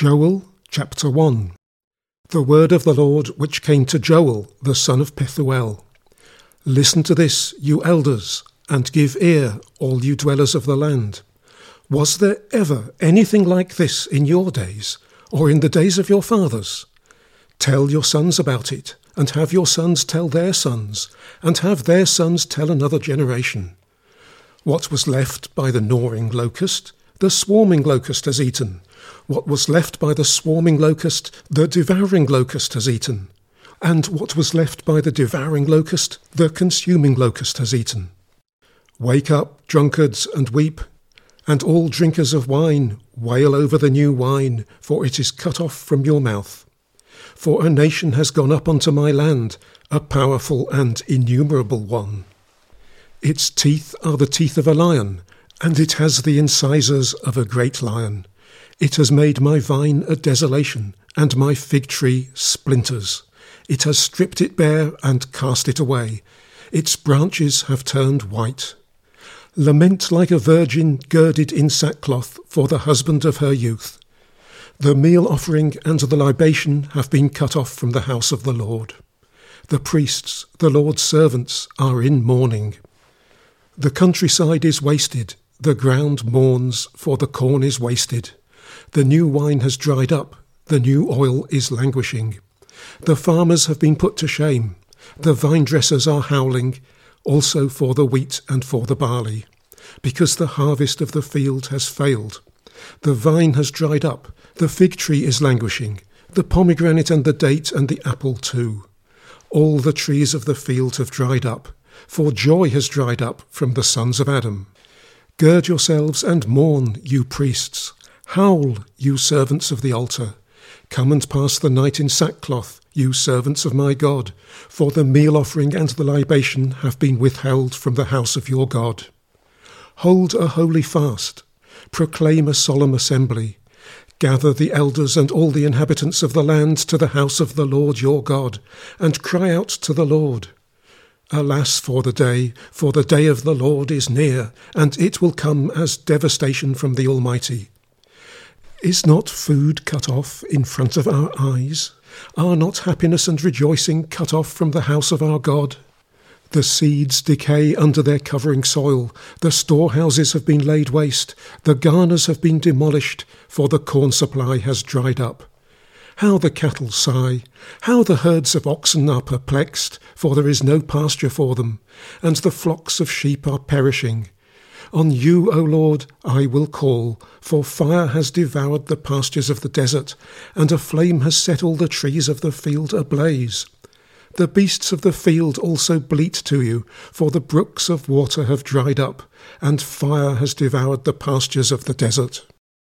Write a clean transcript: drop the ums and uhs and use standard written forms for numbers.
Joel chapter 1. The word of the Lord which came to Joel, the son of Pethuel. Listen to this, you elders, and give ear, all you dwellers of the land. Was there ever anything like this in your days, or in the days of your fathers? Tell your sons about it, and have your sons tell their sons, and have their sons tell another generation. What was left by the gnawing locust, the swarming locust has eaten. What was left by the swarming locust, the devouring locust has eaten. And what was left by the devouring locust, the consuming locust has eaten. Wake up, drunkards, and weep, and all drinkers of wine, wail over the new wine, for it is cut off from your mouth. For a nation has gone up unto my land, a powerful and innumerable one. Its teeth are the teeth of a lion, and it has the incisors of a great lion. It has made my vine a desolation, and my fig tree splinters. It has stripped it bare and cast it away. Its branches have turned white. Lament like a virgin girded in sackcloth for the husband of her youth. The meal offering and the libation have been cut off from the house of the Lord. The priests, the Lord's servants, are in mourning. The countryside is wasted, the ground mourns, for the corn is wasted. The new wine has dried up, the new oil is languishing. The farmers have been put to shame, the vine dressers are howling, also for the wheat and for the barley, because the harvest of the field has failed. The vine has dried up, the fig tree is languishing, the pomegranate and the date and the apple too. All the trees of the field have dried up, for joy has dried up from the sons of Adam. Gird yourselves and mourn, you priests. Howl, you servants of the altar. Come and pass the night in sackcloth, you servants of my God, for the meal offering and the libation have been withheld from the house of your God. Hold a holy fast. Proclaim a solemn assembly. Gather the elders and all the inhabitants of the land to the house of the Lord your God, and cry out to the Lord. Alas for the day of the Lord is near, and it will come as devastation from the Almighty. Is not food cut off in front of our eyes? Are not happiness and rejoicing cut off from the house of our God? The seeds decay under their covering soil, the storehouses have been laid waste, the garners have been demolished, for the corn supply has dried up. How the cattle sigh, how the herds of oxen are perplexed, for there is no pasture for them, and the flocks of sheep are perishing. On you, O Lord, I will call, for fire has devoured the pastures of the desert, and a flame has set all the trees of the field ablaze. The beasts of the field also bleat to you, for the brooks of water have dried up, and fire has devoured the pastures of the desert.